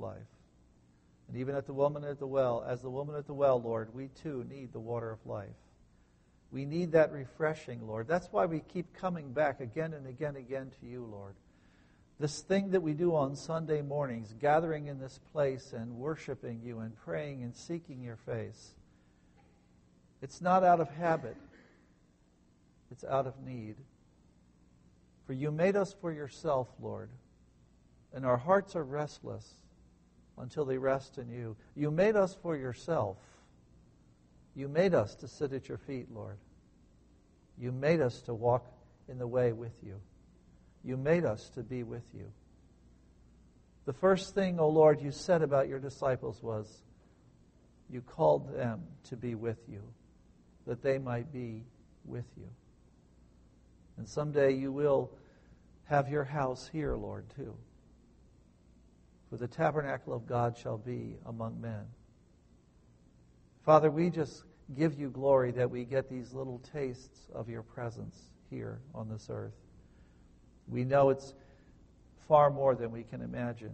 life. And even at the woman at the well, as the woman at the well, Lord, we too need the water of life. We need that refreshing, Lord. That's why we keep coming back again and again to you, Lord. This thing that we do on Sunday mornings, gathering in this place and worshiping you and praying and seeking your face, it's not out of habit. It's out of need. For you made us for yourself, Lord, and our hearts are restless until they rest in you. You made us for yourself. You made us to sit at your feet, Lord. You made us to walk in the way with you. You made us to be with you. The first thing, O Lord, you said about your disciples was, you called them to be with you, that they might be with you. And someday you will have your house here, Lord, too. For the tabernacle of God shall be among men. Father, we just give you glory that we get these little tastes of your presence here on this earth. We know it's far more than we can imagine.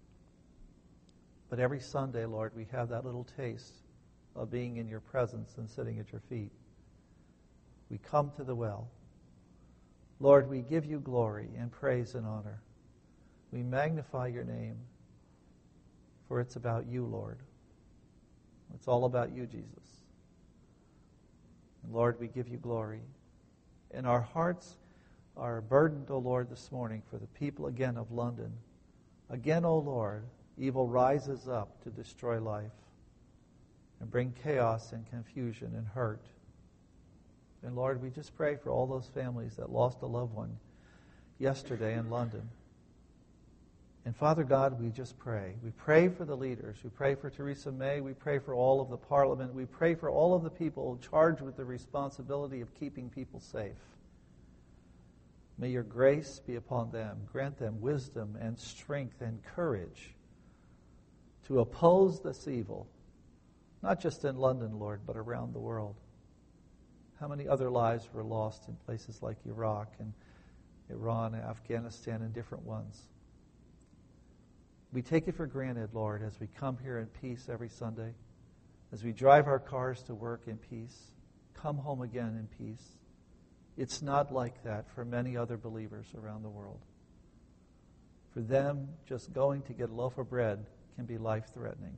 But every Sunday, Lord, we have that little taste of being in your presence and sitting at your feet. We come to the well. Lord, we give you glory and praise and honor. We magnify your name, for it's about you, Lord. It's all about you, Jesus. And Lord, we give you glory. And our hearts are burdened, O Lord, this morning for the people again of London. Again, O Lord, evil rises up to destroy life and bring chaos and confusion and hurt. And Lord, we just pray for all those families that lost a loved one yesterday in London. And Father God, we just pray. We pray for the leaders. We pray for Theresa May. We pray for all of the Parliament. We pray for all of the people charged with the responsibility of keeping people safe. May your grace be upon them. Grant them wisdom and strength and courage to oppose this evil, not just in London, Lord, but around the world. How many other lives were lost in places like Iraq and Iran and Afghanistan and different ones? We take it for granted, Lord, as we come here in peace every Sunday, as we drive our cars to work in peace, come home again in peace. It's not like that for many other believers around the world. For them, just going to get a loaf of bread can be life-threatening.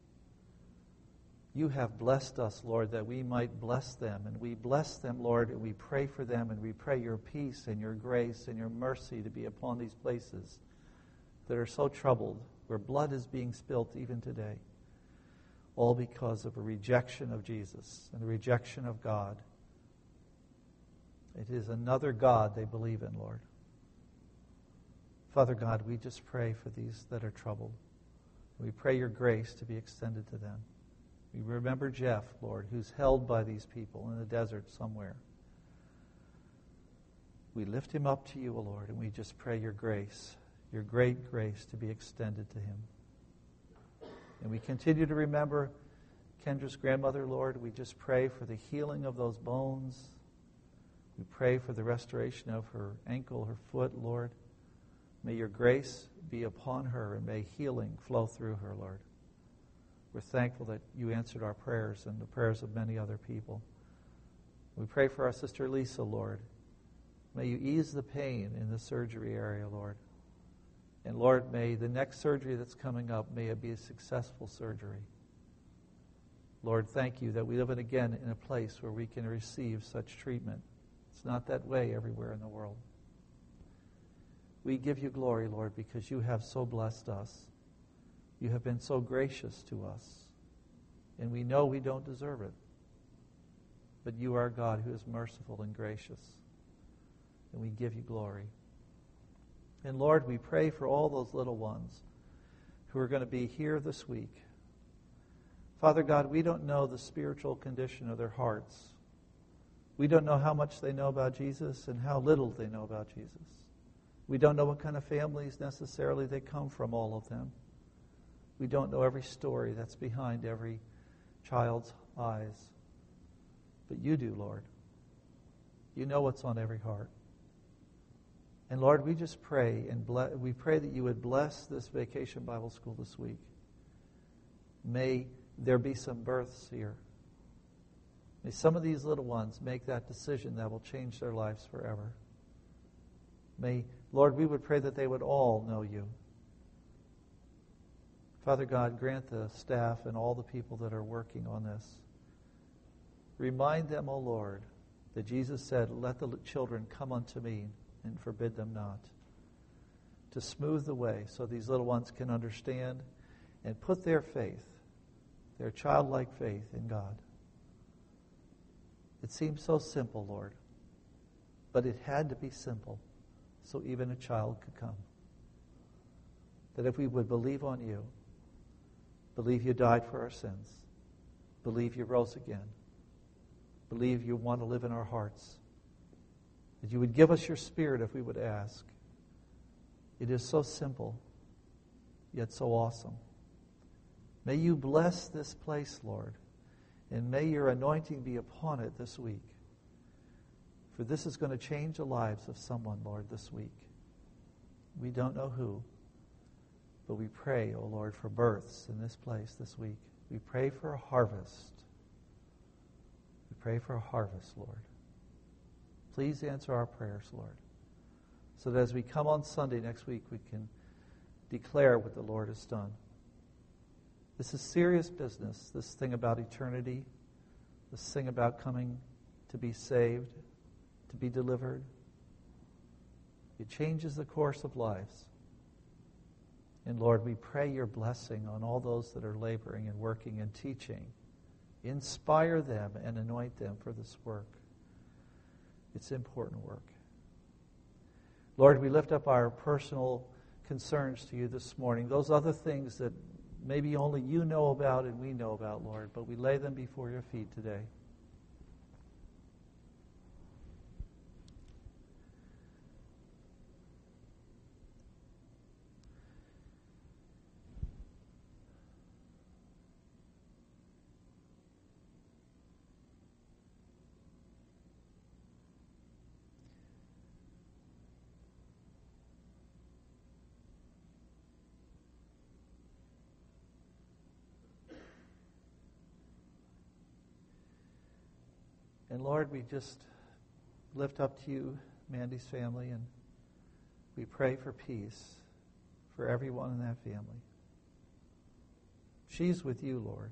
You have blessed us, Lord, that we might bless them. And we bless them, Lord, and we pray for them, and we pray your peace and your grace and your mercy to be upon these places that are so troubled, where blood is being spilt even today, all because of a rejection of Jesus and a rejection of God. It is another God they believe in, Lord. Father God, we just pray for these that are troubled. We pray your grace to be extended to them. We remember Jeff, Lord, who's held by these people in the desert somewhere. We lift him up to you, O Lord, and we just pray your grace, your great grace to be extended to him. And we continue to remember Kendra's grandmother, Lord. We just pray for the healing of those bones. We pray for the restoration of her ankle, her foot, Lord. May your grace be upon her, and may healing flow through her, Lord. We're thankful that you answered our prayers and the prayers of many other people. We pray for our sister Lisa, Lord. May you ease the pain in the surgery area, Lord. And Lord, may the next surgery that's coming up, may it be a successful surgery. Lord, thank you that we live again in a place where we can receive such treatment. It's not that way everywhere in the world. We give you glory, Lord, because you have so blessed us. You have been so gracious to us. And we know we don't deserve it. But you are God who is merciful and gracious. And we give you glory. And Lord, we pray for all those little ones who are going to be here this week. Father God, we don't know the spiritual condition of their hearts. We don't know how much they know about Jesus and how little they know about Jesus. We don't know what kind of families necessarily they come from, all of them. We don't know every story that's behind every child's eyes. But you do, Lord. You know what's on every heart. And Lord, we just pray we pray that you would bless this Vacation Bible School this week. May there be some births here. May some of these little ones make that decision that will change their lives forever. May, Lord, we would pray that they would all know you. Father God, grant the staff and all the people that are working on this. Remind them, O Lord, that Jesus said, let the children come unto me and forbid them not. To smooth the way so these little ones can understand and put their faith, their childlike faith in God. It seems so simple, Lord, but it had to be simple so even a child could come. That if we would believe on you, believe you died for our sins, believe you rose again, believe you want to live in our hearts, that you would give us your Spirit if we would ask. It is so simple, yet so awesome. May you bless this place, Lord, and may your anointing be upon it this week. For this is going to change the lives of someone, Lord, this week. We don't know who, but we pray, O Lord, for births in this place this week. We pray for a harvest. We pray for a harvest, Lord. Please answer our prayers, Lord, so that as we come on Sunday next week, we can declare what the Lord has done. This is serious business, this thing about eternity, this thing about coming to be saved, to be delivered. It changes the course of lives. And Lord, we pray your blessing on all those that are laboring and working and teaching. Inspire them and anoint them for this work. It's important work. Lord, we lift up our personal concerns to you this morning. Those other things that maybe only you know about and we know about, Lord, but we lay them before your feet today. And Lord, we just lift up to you Mandy's family, and we pray for peace for everyone in that family. She's with you, Lord,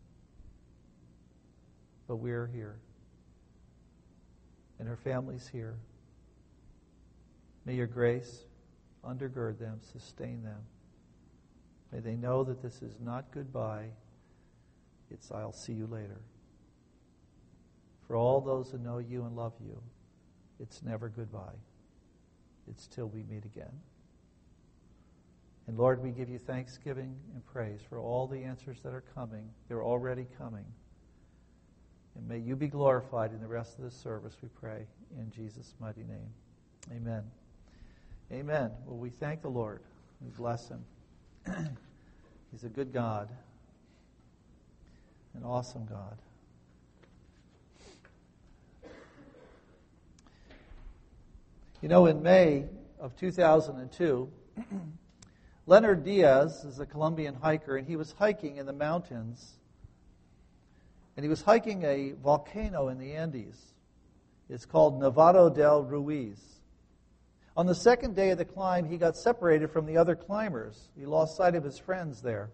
but we're here, and her family's here. May your grace undergird them, sustain them. May they know that this is not goodbye, it's I'll see you later. For all those who know you and love you, it's never goodbye. It's till we meet again. And Lord, we give you thanksgiving and praise for all the answers that are coming. They're already coming. And may you be glorified in the rest of this service, we pray, in Jesus' mighty name. Amen. Amen. Well, we thank the Lord. We bless him. He's a good God, an awesome God. You know, in May of 2002, Leonard Diaz is a Colombian hiker, and he was hiking in the mountains. And he was hiking a volcano in the Andes. It's called Nevado del Ruiz. On the second day of the climb, he got separated from the other climbers. He lost sight of his friends there.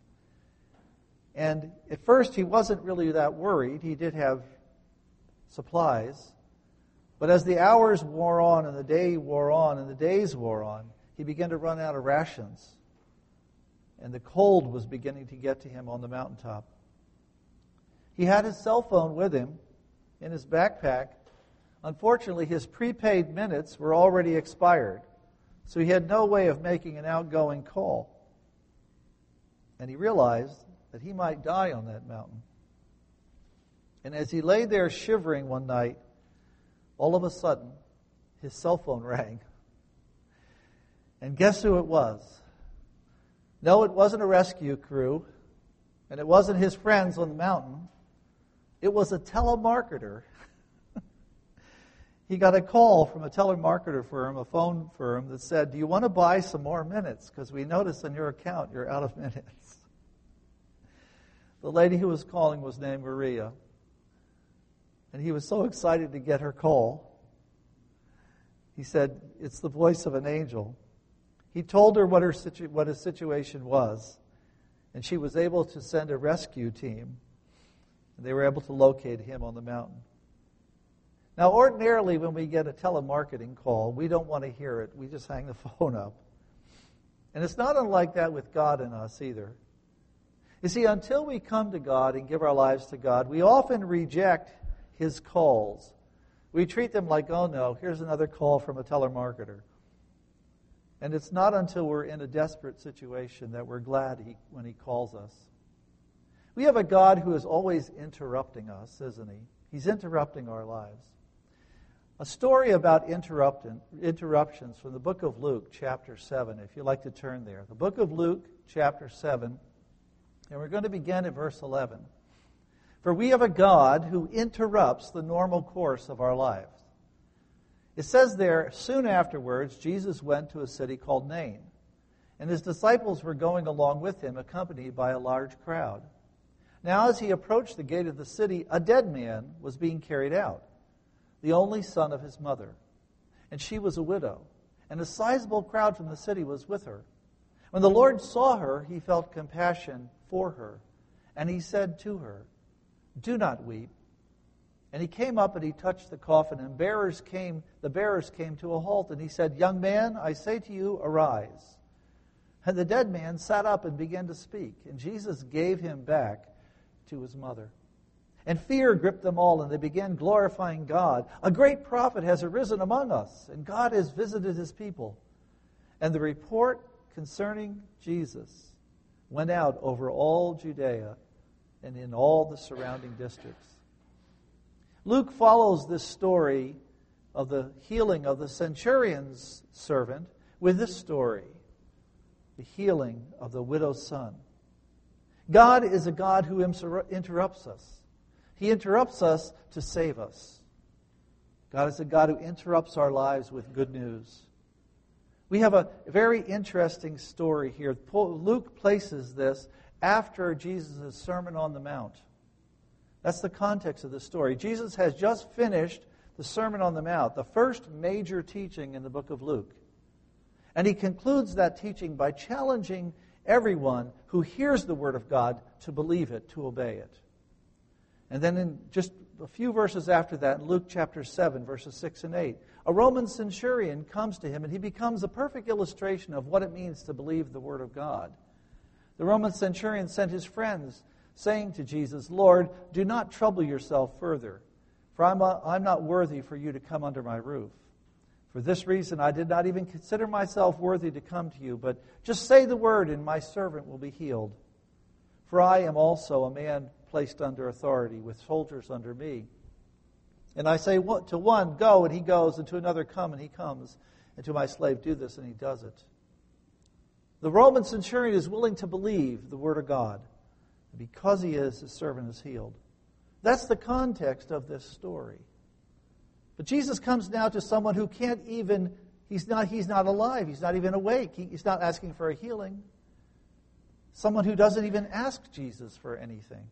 And at first, he wasn't really that worried. He did have supplies. But as the hours wore on and the day wore on and the days wore on, he began to run out of rations. And the cold was beginning to get to him on the mountaintop. He had his cell phone with him in his backpack. Unfortunately, his prepaid minutes were already expired, so he had no way of making an outgoing call. And he realized that he might die on that mountain. And as he lay there shivering one night, all of a sudden, his cell phone rang. And guess who it was? No, it wasn't a rescue crew, and it wasn't his friends on the mountain. It was a telemarketer. he got a call from a telemarketer firm, a phone firm, that said, "Do you want to buy some more minutes? Because we noticed on your account you're out of minutes." The lady who was calling was named Maria. And he was so excited to get her call. He said, "It's the voice of an angel." He told her what his situation was, and she was able to send a rescue team. And they were able to locate him on the mountain. Now, ordinarily, when we get a telemarketing call, we don't want to hear it. We just hang the phone up. And it's not unlike that with God and us either. You see, until we come to God and give our lives to God, we often reject His calls. We treat them like, "Oh no, here's another call from a telemarketer." And it's not until we're in a desperate situation that we're glad when He calls us. We have a God who is always interrupting us, isn't He? He's interrupting our lives. A story about interruptions from the book of Luke, chapter 7, if you'd like to turn there. The book of Luke, chapter 7, and we're going to begin at verse 11. "For we have a God who interrupts the normal course of our lives." It says there, "Soon afterwards, Jesus went to a city called Nain, and His disciples were going along with Him, accompanied by a large crowd. Now as He approached the gate of the city, a dead man was being carried out, the only son of his mother. And she was a widow, and a sizable crowd from the city was with her. When the Lord saw her, He felt compassion for her, and He said to her, 'Do not weep.' And He came up and He touched the coffin, and the bearers came to a halt, and He said, 'Young man, I say to you, arise.' And the dead man sat up and began to speak, and Jesus gave him back to his mother. And fear gripped them all, and they began glorifying God. 'A great prophet has arisen among us, and God has visited His people.' And the report concerning Jesus went out over all Judea and in all the surrounding districts." Luke follows this story of the healing of the centurion's servant with this story, the healing of the widow's son. God is a God who interrupts us. He interrupts us to save us. God is a God who interrupts our lives with good news. We have a very interesting story here. Luke places this after Jesus' Sermon on the Mount. That's the context of the story. Jesus has just finished the Sermon on the Mount, the first major teaching in the book of Luke. And He concludes that teaching by challenging everyone who hears the Word of God to believe it, to obey it. And then in just a few verses after that, in Luke chapter 7, verses 6 and 8, a Roman centurion comes to Him, and he becomes a perfect illustration of what it means to believe the Word of God. The Roman centurion sent his friends, saying to Jesus, "Lord, do not trouble yourself further, for I'm not worthy for you to come under my roof. For this reason I did not even consider myself worthy to come to you, but just say the word, and my servant will be healed. For I am also a man placed under authority, with soldiers under me. And I say to one, 'Go,' and he goes, and to another, 'Come,' and he comes, and to my slave, 'Do this,' and he does it." The Roman centurion is willing to believe the Word of God. And because he is, his servant is healed. That's the context of this story. But Jesus comes now to someone who can't even, he's not alive, he's not even awake, he's not asking for a healing. Someone who doesn't even ask Jesus for anything.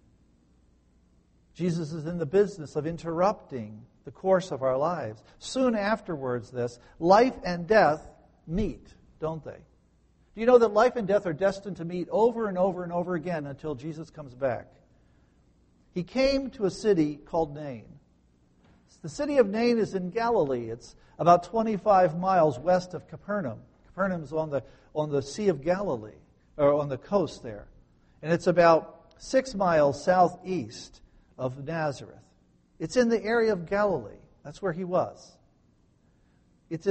Jesus is in the business of interrupting the course of our lives. Soon afterwards, life and death meet, don't they? Do you know that life and death are destined to meet over and over and over again until Jesus comes back? He came to a city called Nain. The city of Nain is in Galilee. It's about 25 miles west of Capernaum. Capernaum is on the Sea of Galilee, or on the coast there. And it's about 6 miles southeast of Nazareth. It's in the area of Galilee. That's where He was. It's in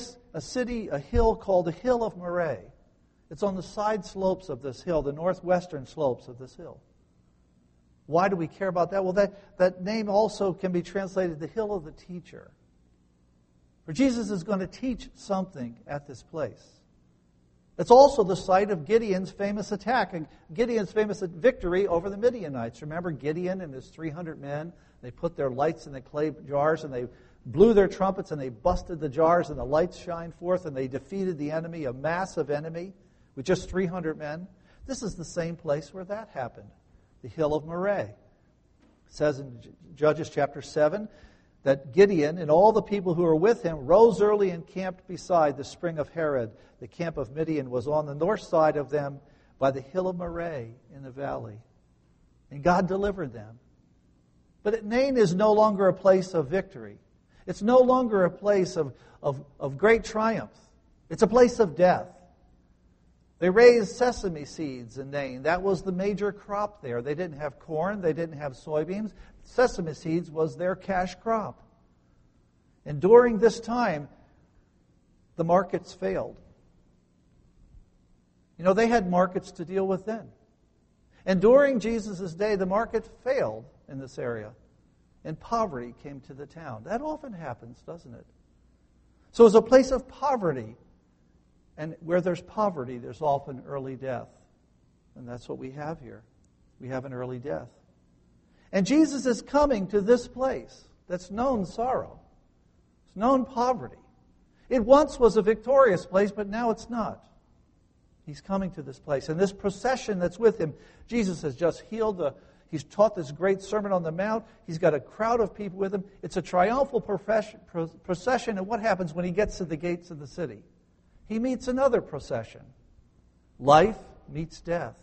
a hill called the Hill of Moreh. It's on the side slopes of this hill, the northwestern slopes of this hill. Why do we care about that? Well, that name also can be translated the Hill of the Teacher. For Jesus is going to teach something at this place. It's also the site of Gideon's famous attack, and Gideon's famous victory over the Midianites. Remember Gideon and his 300 men? They put their lights in the clay jars, and they blew their trumpets and they busted the jars and the lights shined forth and they defeated the enemy, a massive enemy, with just 300 men. This is the same place where that happened, the hill of Moreh. It says in Judges chapter 7 that Gideon and all the people who were with him rose early and camped beside the spring of Harod. The camp of Midian was on the north side of them by the hill of Moreh in the valley. And God delivered them. But Nain is no longer a place of victory. It's no longer a place of great triumph. It's a place of death. They raised sesame seeds in Nain. That was the major crop there. They didn't have corn. They didn't have soybeans. Sesame seeds was their cash crop. And during this time, the markets failed. You know, they had markets to deal with then. And during Jesus' day, the market failed in this area. And poverty came to the town. That often happens, doesn't it? So it was a place of poverty. And where there's poverty, there's often early death. And that's what we have here. We have an early death. And Jesus is coming to this place that's known sorrow. It's known poverty. It once was a victorious place, but now it's not. He's coming to this place. And this procession that's with him, Jesus has just he's taught this great Sermon on the Mount. He's got a crowd of people with him. It's a triumphal procession. And what happens when he gets to the gates of the city? He meets another procession. Life meets death.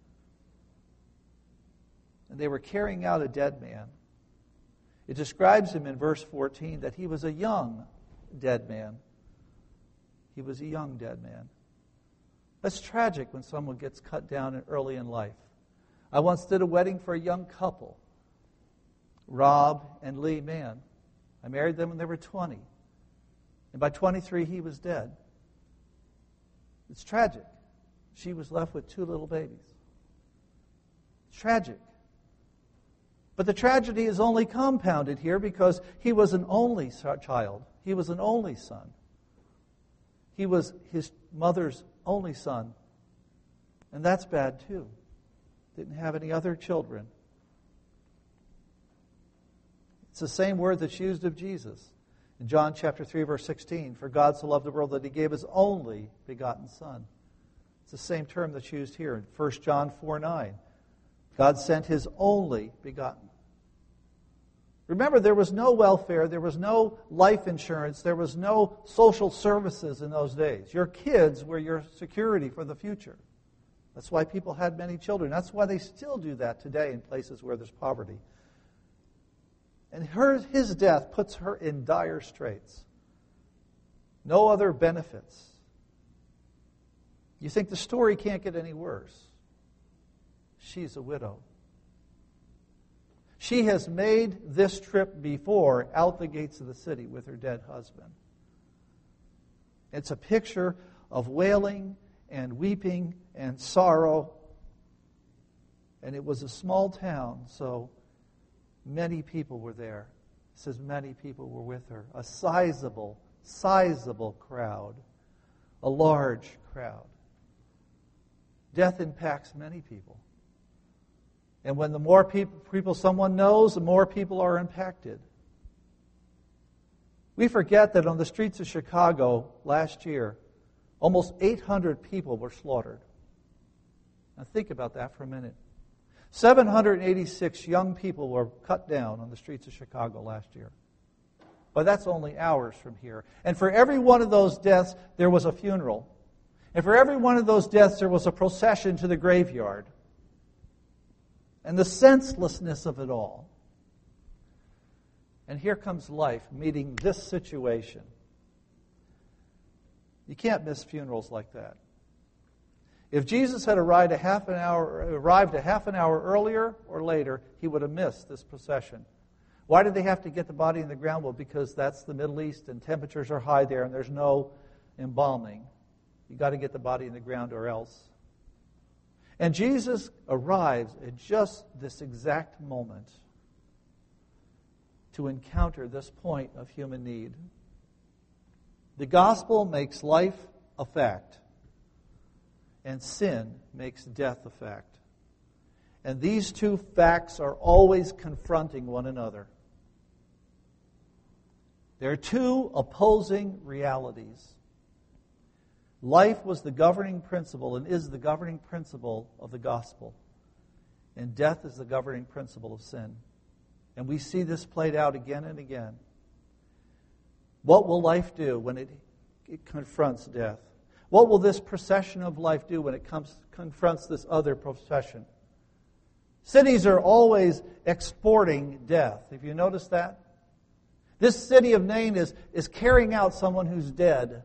And they were carrying out a dead man. It describes him in verse 14 that he was a young dead man. He was a young dead man. That's tragic when someone gets cut down early in life. I once did a wedding for a young couple, Rob and Lee Mann. I married them when they were 20. And by 23, he was dead. It's tragic. She was left with 2 little babies. It's tragic. But the tragedy is only compounded here because he was an only child. He was an only son. He was his mother's only son. And that's bad too. Didn't have any other children. It's the same word that's used of Jesus. In John chapter 3, verse 16, for God so loved the world that he gave his only begotten Son. It's the same term that's used here in 1 John 4:9. God sent his only begotten. Remember, there was no welfare, there was no life insurance, there was no social services in those days. Your kids were your security for the future. That's why people had many children. That's why they still do that today in places where there's poverty. And his death puts her in dire straits. No other benefits. You think the story can't get any worse. She's a widow. She has made this trip before out the gates of the city with her dead husband. It's a picture of wailing and weeping and sorrow. And it was a small town, so many people were there. It says many people were with her. A sizable crowd. A large crowd. Death impacts many people. And when the more people someone knows, the more people are impacted. We forget that on the streets of Chicago last year, almost 800 people were slaughtered. Now think about that for a minute. 786 young people were cut down on the streets of Chicago last year. But that's only hours from here. And for every one of those deaths, there was a funeral. And for every one of those deaths, there was a procession to the graveyard. And the senselessness of it all. And here comes life meeting this situation. You can't miss funerals like that. If Jesus had arrived a half an hour earlier or later, he would have missed this procession. Why did they have to get the body in the ground? Well, because that's the Middle East and temperatures are high there and there's no embalming. You've got to get the body in the ground or else. And Jesus arrives at just this exact moment to encounter this point of human need. The gospel makes life a fact, and sin makes death a fact. And these two facts are always confronting one another. There are two opposing realities. Life was the governing principle and is the governing principle of the gospel. And death is the governing principle of sin. And we see this played out again and again. What will life do when it confronts death? What will this procession of life do when it confronts this other procession? Cities are always exporting death. Have you noticed that? This city of Nain is carrying out someone who's dead.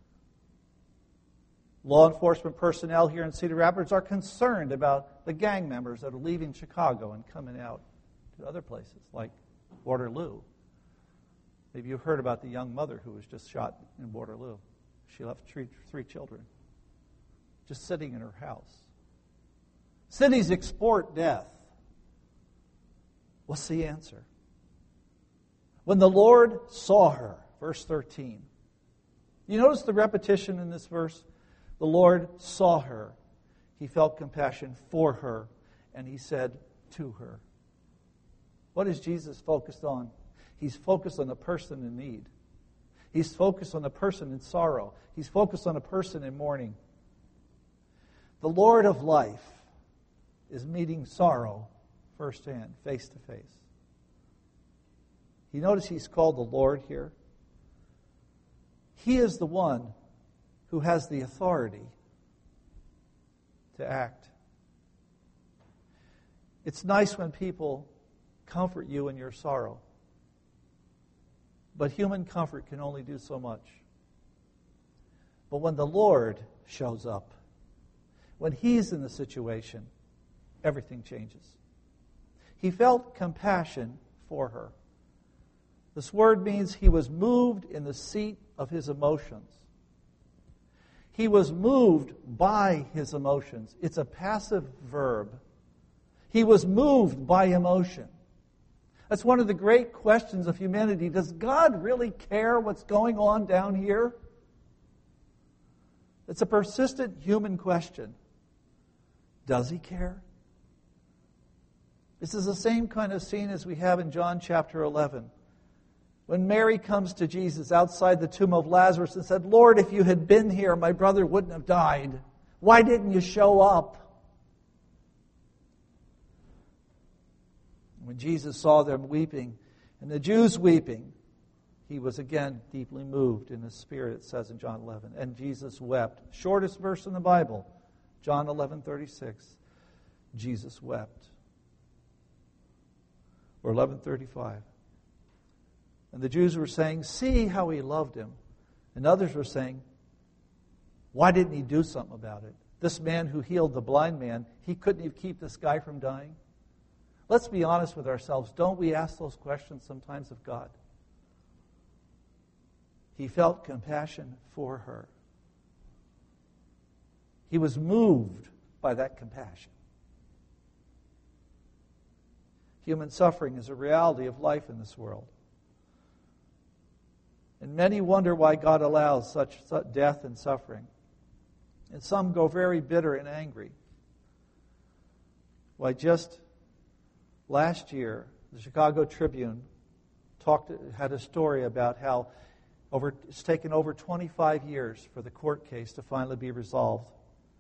Law enforcement personnel here in Cedar Rapids are concerned about the gang members that are leaving Chicago and coming out to other places like Waterloo. Maybe you've heard about the young mother who was just shot in Waterloo. She left three children just sitting in her house. Cities export death. What's the answer? When the Lord saw her, verse 13. You notice the repetition in this verse? The Lord saw her. He felt compassion for her, and he said to her. What is Jesus focused on? He's focused on the person in need. He's focused on the person in sorrow. He's focused on a person in mourning. The Lord of life is meeting sorrow firsthand, face to face. You notice he's called the Lord here. He is the one who has the authority to act. It's nice when people comfort you in your sorrow. But human comfort can only do so much. But when the Lord shows up, when He's in the situation, everything changes. He felt compassion for her. This word means he was moved in the seat of his emotions. He was moved by his emotions. It's a passive verb. He was moved by emotion. That's one of the great questions of humanity. Does God really care what's going on down here? It's a persistent human question. Does He care? This is the same kind of scene as we have in John chapter 11. When Mary comes to Jesus outside the tomb of Lazarus and said, Lord, if you had been here, my brother wouldn't have died. Why didn't you show up? When Jesus saw them weeping, and the Jews weeping, he was again deeply moved in his spirit, it says in John 11. And Jesus wept. Shortest verse in the Bible, John 11:36. Jesus wept. Or 11:35. And the Jews were saying, see how he loved him. And others were saying, why didn't he do something about it? This man who healed the blind man, he couldn't even keep this guy from dying? Let's be honest with ourselves. Don't we ask those questions sometimes of God? He felt compassion for her. He was moved by that compassion. Human suffering is a reality of life in this world. And many wonder why God allows such death and suffering. And some go very bitter and angry. Why, just last year, the Chicago Tribune had a story about how it's taken over 25 years for the court case to finally be resolved.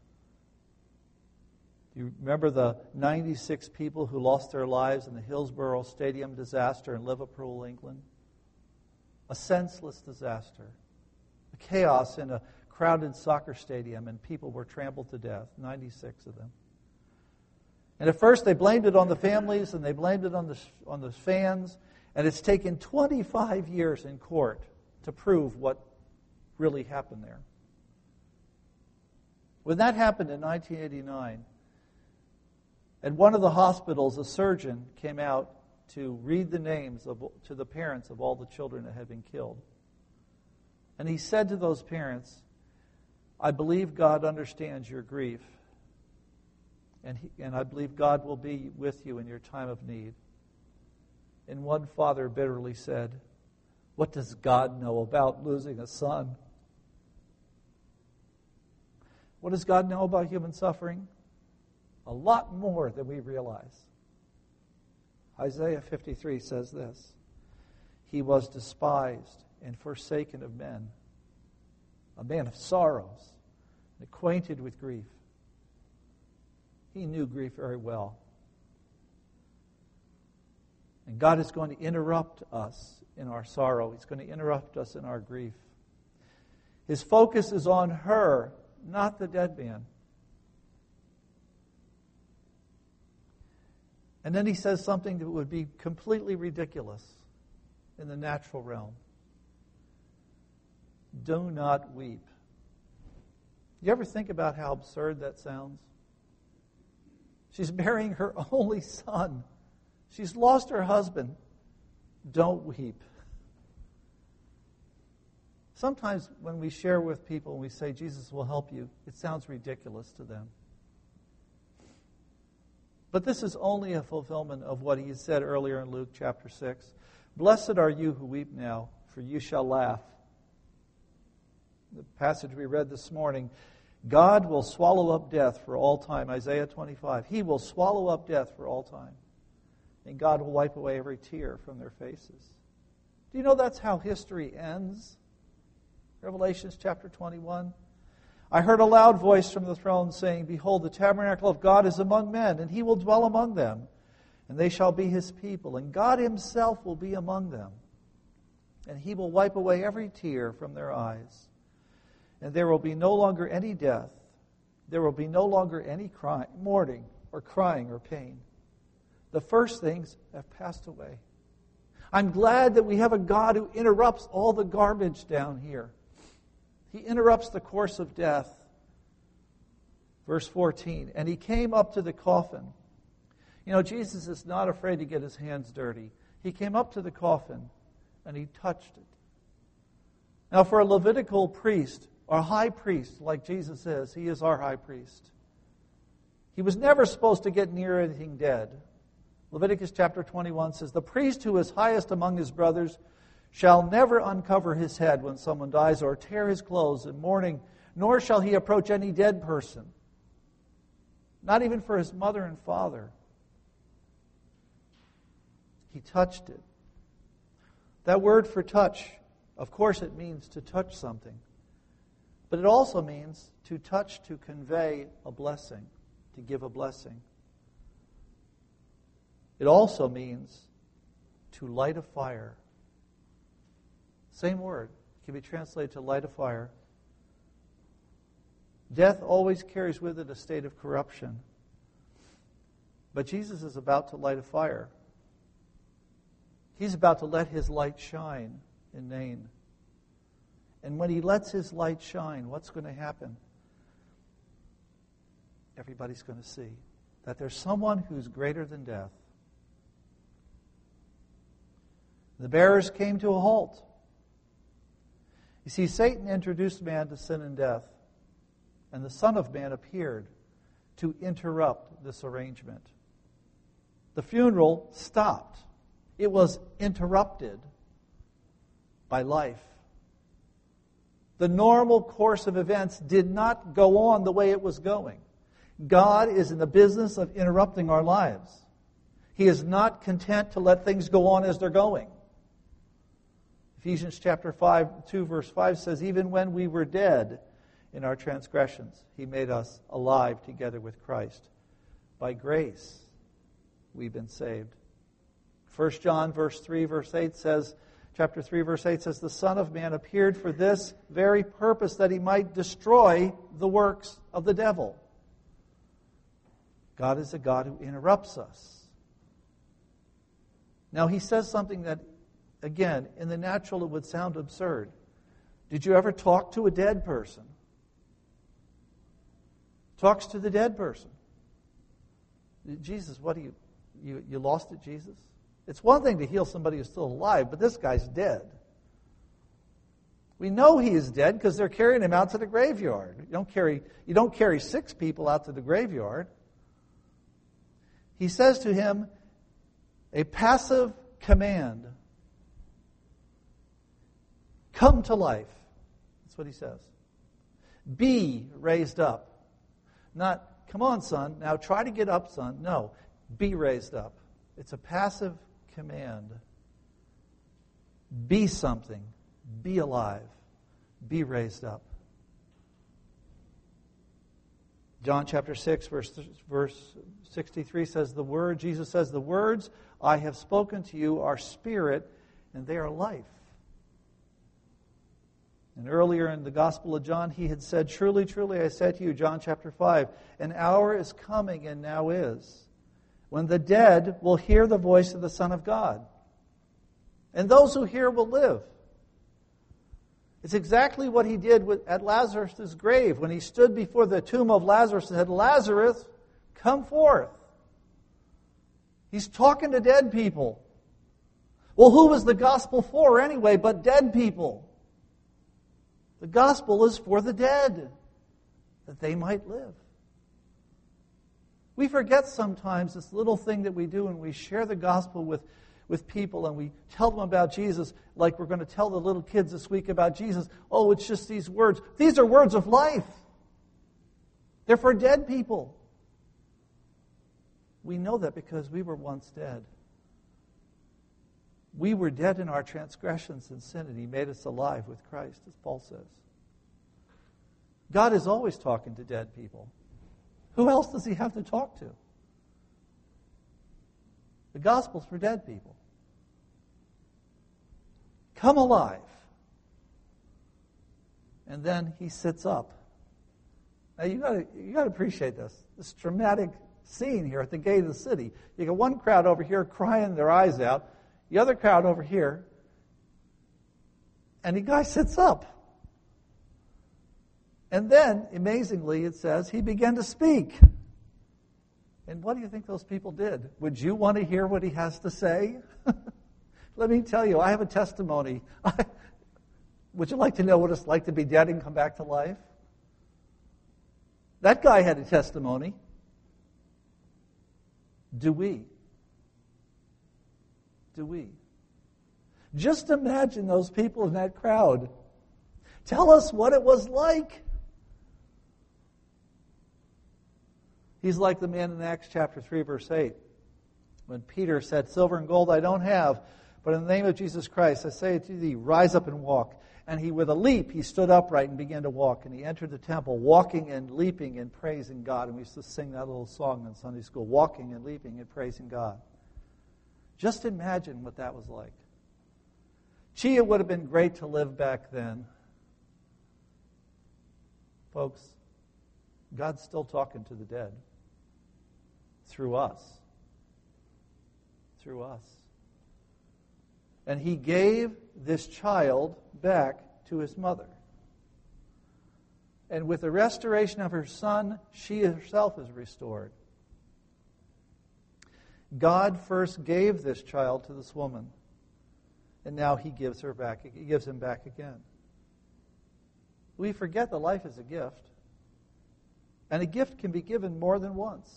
Do you remember the 96 people who lost their lives in the Hillsborough Stadium disaster in Liverpool, England? A senseless disaster. A chaos in a crowded soccer stadium, and people were trampled to death, 96 of them. And at first they blamed it on the families and they blamed it on the fans, and it's taken 25 years in court to prove what really happened there. When that happened in 1989, at one of the hospitals, a surgeon came out to read the names to the parents of all the children that had been killed. And he said to those parents, I believe God understands your grief. And I believe God will be with you in your time of need. And one father bitterly said, what does God know about losing a son? What does God know about human suffering? A lot more than we realize. Isaiah 53 says this. He was despised and forsaken of men, a man of sorrows, and acquainted with grief. He knew grief very well. And God is going to interrupt us in our sorrow. He's going to interrupt us in our grief. His focus is on her, not the dead man. And then he says something that would be completely ridiculous in the natural realm. Do not weep. You ever think about how absurd that sounds? She's burying her only son. She's lost her husband. Don't weep. Sometimes when we share with people and we say, Jesus will help you, it sounds ridiculous to them. But this is only a fulfillment of what he said earlier in Luke chapter 6. Blessed are you who weep now, for you shall laugh. The passage we read this morning, God will swallow up death for all time, Isaiah 25. He will swallow up death for all time. And God will wipe away every tear from their faces. Do you know that's how history ends? Revelation chapter 21. I heard a loud voice from the throne saying, Behold, the tabernacle of God is among men, and he will dwell among them, and they shall be his people, and God himself will be among them. And he will wipe away every tear from their eyes. And there will be no longer any death. There will be no longer any mourning or crying or pain. The first things have passed away. I'm glad that we have a God who interrupts all the garbage down here. He interrupts the course of death. Verse 14, and he came up to the coffin. You know, Jesus is not afraid to get his hands dirty. He came up to the coffin and he touched it. Now, for a Levitical priest, or high priest like Jesus is, he is our high priest. He was never supposed to get near anything dead. Leviticus chapter 21 says, the priest who is highest among his brothers shall never uncover his head when someone dies or tear his clothes in mourning, nor shall he approach any dead person, not even for his mother and father. He touched it. That word for touch, of course it means to touch something, but it also means to touch to convey a blessing, to give a blessing. It also means to light a fire. Same word can be translated to light a fire. Death always carries with it a state of corruption. But Jesus is about to light a fire. He's about to let his light shine in Nain. And when he lets his light shine, what's going to happen? Everybody's going to see that there's someone who's greater than death. The bearers came to a halt. You see, Satan introduced man to sin and death, and the Son of Man appeared to interrupt this arrangement. The funeral stopped. It was interrupted by life. The normal course of events did not go on the way it was going. God is in the business of interrupting our lives. He is not content to let things go on as they're going. Ephesians chapter 2 verse 5 says, even when we were dead in our transgressions, he made us alive together with Christ. By grace, we've been saved. 1 John verse 3 verse 8 says, chapter 3 verse 8 says, the Son of Man appeared for this very purpose, that he might destroy the works of the devil. God is a God who interrupts us. Now he says something that, again, in the natural it would sound absurd. Did you ever talk to a dead person? Talks to the dead person. Jesus, what do you lost it, Jesus? It's one thing to heal somebody who's still alive, but this guy's dead. We know he is dead because they're carrying him out to the graveyard. You don't carry 6 people out to the graveyard. He says to him a passive command. Come to life. That's what he says. Be raised up. Not, come on, son, now try to get up, son. No, be raised up. It's a passive command. Be something. Be alive. Be raised up. John chapter 6, verse 63 says, Jesus says, the words I have spoken to you are spirit and they are life. And earlier in the Gospel of John, he had said, truly, truly, I say to you, John chapter 5, an hour is coming and now is, when the dead will hear the voice of the Son of God. And those who hear will live. It's exactly what he did at Lazarus' grave when he stood before the tomb of Lazarus and said, Lazarus, come forth. He's talking to dead people. Well, who was the gospel for anyway but dead people? The gospel is for the dead, that they might live. We forget sometimes this little thing that we do when we share the gospel with people and we tell them about Jesus, like we're going to tell the little kids this week about Jesus. Oh, it's just these words. These are words of life. They're for dead people. We know that because we were once dead. We were dead in our transgressions and sin, and He made us alive with Christ, as Paul says. God is always talking to dead people. Who else does He have to talk to? The gospel's for dead people. Come alive. And then He sits up. Now you got to appreciate this dramatic scene here at the gate of the city. You got one crowd over here crying their eyes out, the other crowd over here, and the guy sits up. And then, amazingly, it says, He began to speak. And what do you think those people did? Would you want to hear what He has to say? Let me tell you, I have a testimony. Would you like to know what it's like to be dead and come back to life? That guy had a testimony. Do we? Do we? Just imagine those people in that crowd. Tell us what it was like. He's like the man in Acts chapter 3, verse 8, when Peter said, silver and gold I don't have, but in the name of Jesus Christ I say to thee, rise up and walk. And he, with a leap, he stood upright and began to walk. And he entered the temple, walking and leaping and praising God. And we used to sing that little song in Sunday school, walking and leaping and praising God. Just imagine what that was like. Gee, it would have been great to live back then. Folks, God's still talking to the dead. Through us. Through us. And He gave this child back to his mother. And with the restoration of her son, she herself is restored. God first gave this child to this woman, and now He gives her back. He gives him back again. We forget that life is a gift, and a gift can be given more than once.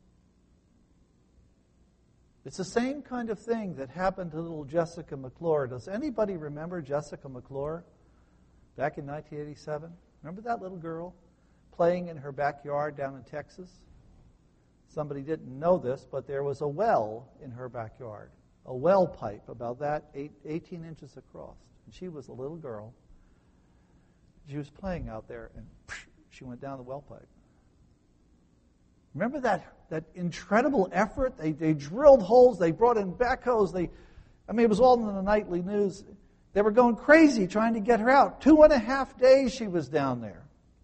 It's the same kind of thing that happened to little Jessica McClure. Does anybody remember Jessica McClure back in 1987? Remember that little girl playing in her backyard down in Texas? Somebody didn't know this, but there was a well in her backyard, a well pipe about that 18 inches across. And she was a little girl. She was playing out there, and she went down the well pipe. Remember that incredible effort? They drilled holes, they brought in backhoes, it was all in the nightly news. They were going crazy trying to get her out. 2.5 days she was down there.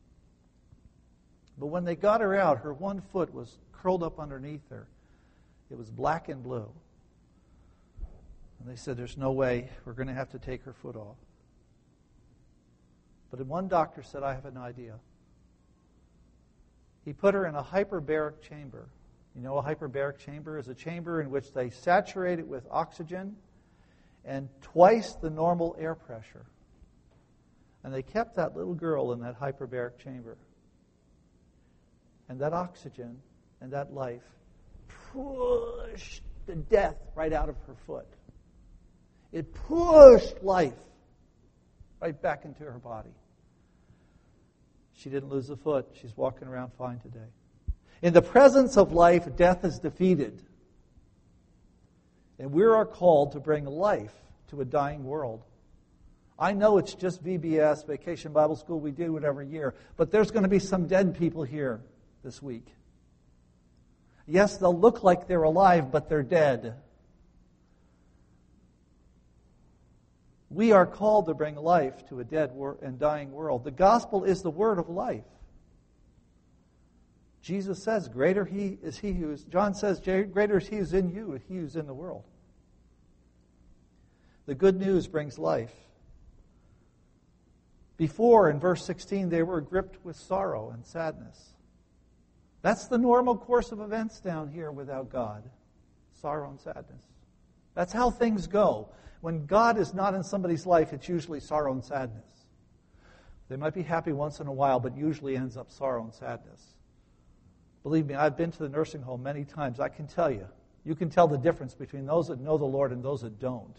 But when they got her out, her one foot was curled up underneath her. It was black and blue. And they said, there's no way, we're going to have to take her foot off. But one doctor said, I have an idea. He put her in a hyperbaric chamber. You know, a hyperbaric chamber is a chamber in which they saturate it with oxygen and twice the normal air pressure. And they kept that little girl in that hyperbaric chamber. And that oxygen and that life pushed the death right out of her foot. It pushed life right back into her body. She didn't lose a foot. She's walking around fine today. In the presence of life, death is defeated. And we are called to bring life to a dying world. I know it's just VBS, Vacation Bible School, we do it every year, but there's going to be some dead people here this week. Yes, they'll look like they're alive, but they're dead. We are called to bring life to a dead and dying world. The gospel is the word of life. Jesus says, greater is he who is, John says, greater is he who's in you, he who's in the world. The good news brings life. Before, in verse 16, they were gripped with sorrow and sadness. That's the normal course of events down here without God. Sorrow and sadness. That's how things go. When God is not in somebody's life, it's usually sorrow and sadness. They might be happy once in a while, but usually ends up sorrow and sadness. Believe me, I've been to the nursing home many times. I can tell you. You can tell the difference between those that know the Lord and those that don't.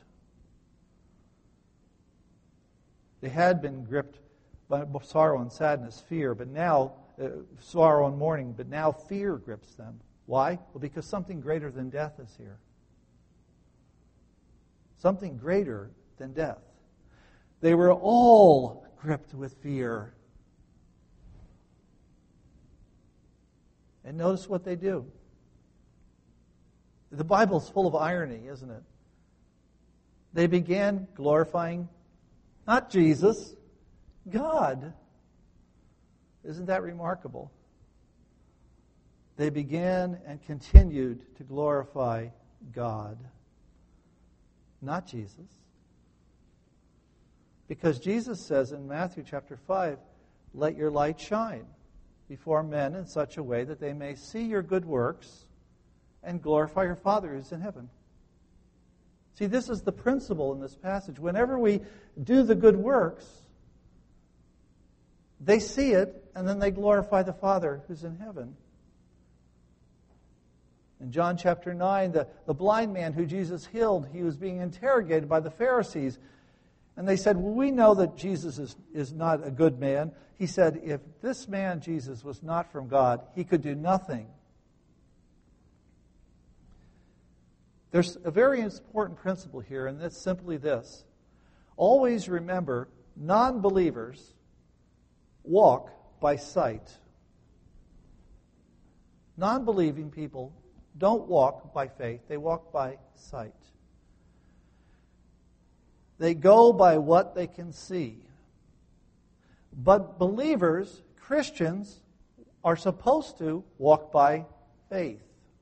They had been gripped by sorrow and sadness, fear, but now, sorrow and mourning, but now fear grips them. Why? Well, because something greater than death is here. Something greater than death. They were all gripped with fear. And notice what they do. The Bible's full of irony, isn't it? They began glorifying not Jesus, God. Isn't that remarkable? They began and continued to glorify God, not Jesus. Because Jesus says in Matthew chapter 5, let your light shine before men in such a way that they may see your good works and glorify your Father who's in heaven. See, this is the principle in this passage. Whenever we do the good works, they see it, and then they glorify the Father who's in heaven. In John chapter 9, the blind man who Jesus healed, he was being interrogated by the Pharisees. And they said, well, we know that Jesus is not a good man. He said, if this man, Jesus, was not from God, he could do nothing. There's a very important principle here, and it's simply this. Always remember, non-believers walk by sight. Non-believing people don't walk by faith, they walk by sight. They go by what they can see. But believers, Christians, are supposed to walk by faith.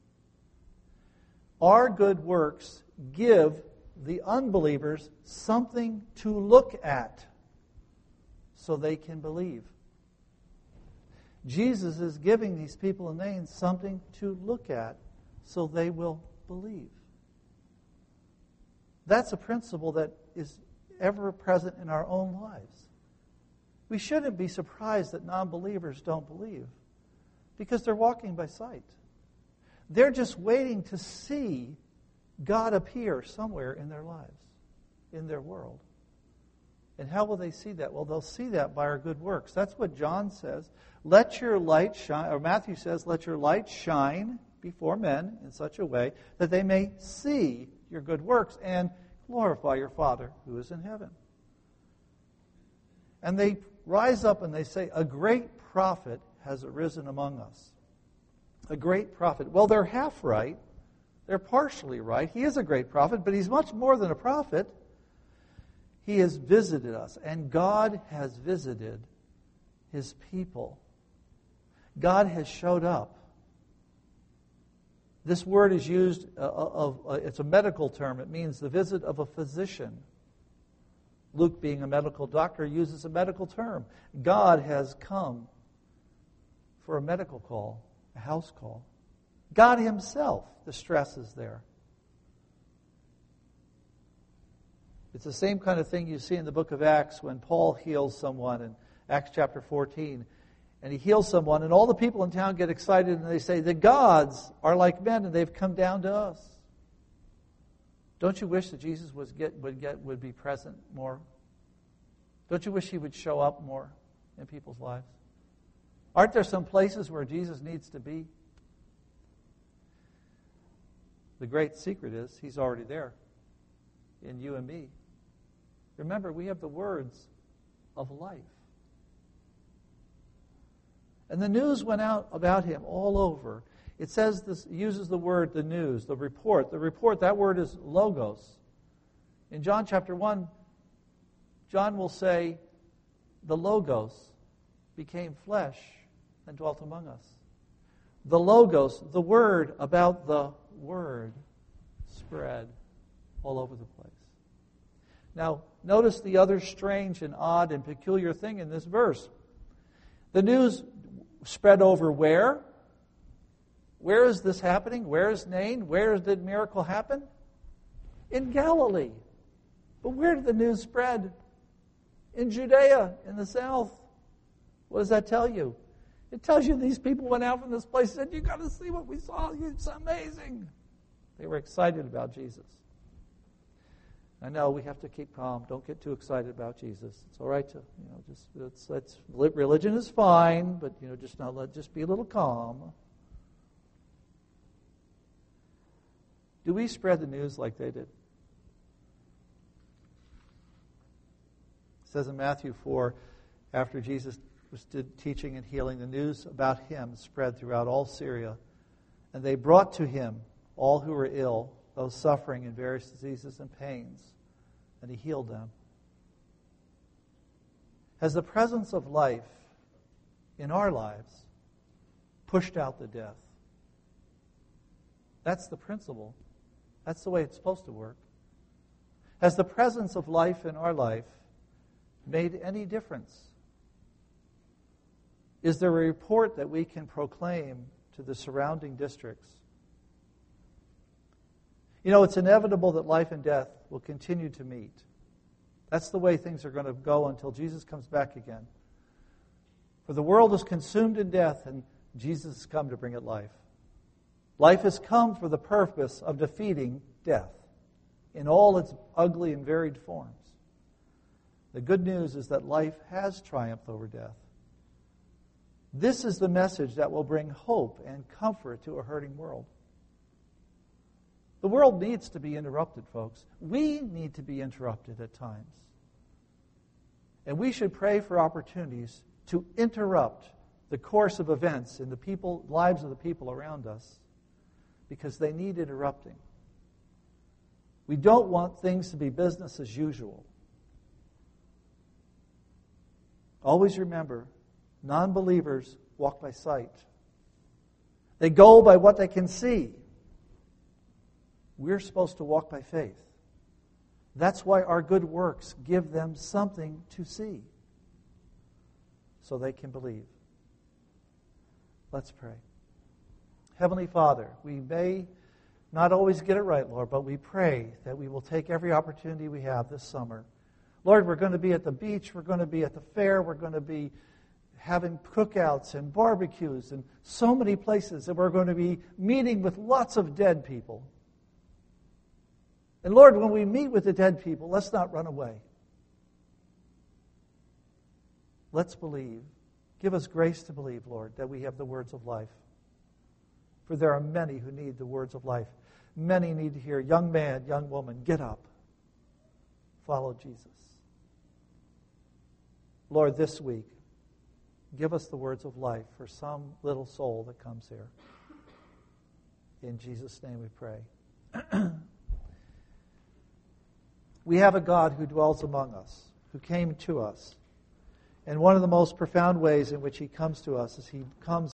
Our good works give the unbelievers something to look at so they can believe. Jesus is giving these people in Nain something to look at so they will believe. That's a principle that is ever present in our own lives. We shouldn't be surprised that non-believers don't believe because they're walking by sight. They're just waiting to see God appear somewhere in their lives, in their world. And how will they see that? Well, they'll see that by our good works. That's what John says. Let your light shine, or Matthew says, let your light shine before men in such a way that they may see your good works and glorify your Father who is in heaven. And they rise up and they say, a great prophet has arisen among us. A great prophet. Well, they're half right. They're partially right. He is a great prophet, but he's much more than a prophet. He has visited us, and God has visited his people. God has showed up. This word is used, it's a medical term. It means the visit of a physician. Luke, being a medical doctor, uses a medical term. God has come for a medical call, a house call. God himself, the stress is there. It's the same kind of thing you see in the book of Acts when Paul heals someone in Acts chapter 14. And he heals someone, and all the people in town get excited, and they say, the gods are like men, and they've come down to us. Don't you wish that Jesus would be present more? Don't you wish he would show up more in people's lives? Aren't there some places where Jesus needs to be? The great secret is he's already there. in you and me. Remember, we have the words of life. And the news went out about him all over. It says this, uses the word, the news, the report. The report, that word is logos. In John chapter 1, John will say, the Logos became flesh and dwelt among us. The Logos, the word about the Word, spread all over the place. Now, notice the other strange and odd and peculiar thing in this verse. The news spread over where? Where is this happening? Where is Nain? Where did the miracle happen? In Galilee. But where did the news spread? In Judea, in the south. What does that tell you? It tells you these people went out from this place and said, "You got to see what we saw. It's amazing." They were excited about Jesus. I know we have to keep calm. Don't get too excited about Jesus. It's all right to, religion is fine, but just be a little calm. Do we spread the news like they did? It says in Matthew 4, after Jesus was teaching and healing, the news about him spread throughout all Syria, and they brought to him all who were ill, those suffering in various diseases and pains, and he healed them. Has the presence of life in our lives pushed out the death? That's the principle. That's the way it's supposed to work. Has the presence of life in our life made any difference? Is there a report that we can proclaim to the surrounding districts? It's inevitable that life and death will continue to meet. That's the way things are going to go until Jesus comes back again. For the world is consumed in death, and Jesus has come to bring it life. Life has come for the purpose of defeating death in all its ugly and varied forms. The good news is that life has triumphed over death. This is the message that will bring hope and comfort to a hurting world. The world needs to be interrupted, folks. We need to be interrupted at times. And we should pray for opportunities to interrupt the course of events in the lives of the people around us, because they need interrupting. We don't want things to be business as usual. Always remember, non-believers walk by sight. They go by what they can see. We're supposed to walk by faith. That's why our good works give them something to see, so they can believe. Let's pray. Heavenly Father, we may not always get it right, Lord, but we pray that we will take every opportunity we have this summer. Lord, we're going to be at the beach, we're going to be at the fair, we're going to be having cookouts and barbecues and so many places, and we're going to be meeting with lots of dead people. And Lord, when we meet with the dead people, let's not run away. Let's believe. Give us grace to believe, Lord, that we have the words of life. For there are many who need the words of life. Many need to hear, young man, young woman, get up. Follow Jesus. Lord, this week, give us the words of life for some little soul that comes here. In Jesus' name we pray. We have a God who dwells among us, who came to us. And one of the most profound ways in which he comes to us is he comes